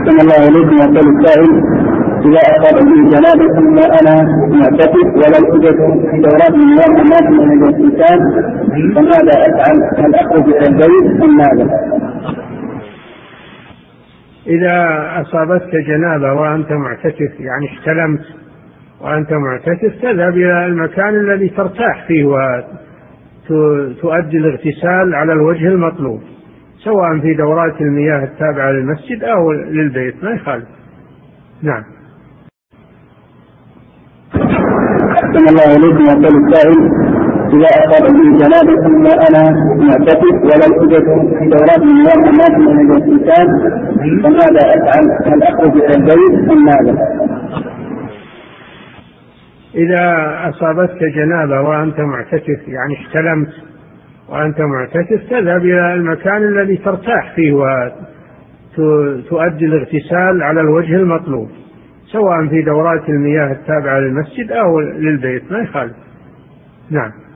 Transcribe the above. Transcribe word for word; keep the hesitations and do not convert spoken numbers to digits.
أحسن الله إليكم. يقول السائل: إذا أصاب به جنابة وأنا معتكف ولو وجدت في دورات المياه أماكن من الاغتسال فماذا أفعل؟ هل أخرج إلى البيت أم ماذا؟ إذا أصابتك جنابة وأنت معتكف، يعني احتلمت وأنت معتكف، تذهب إلى المكان الذي ترتاح فيه وتؤدي الاغتسال على الوجه المطلوب، سواء في دورات المياه التابعة للمسجد أو للبيت، ما يخالف. نعم. أحسن الله إليكم. يقول السائل: إذا أصاب به جنابة وأنا معتكف ولو وجدت في دورات المياه أماكن من الاغتسال فماذا أفعل؟ هل أخرج إلى البيت أم ماذا؟ إذا أصابتك جنابة وأنت معتكف، يعني احتلمت وأنت معتكف، تذهب إلى المكان الذي ترتاح فيه وتؤدي الاغتسال على الوجه المطلوب، سواء في دورات المياه التابعة للمسجد أو للبيت، ما يخالف. نعم.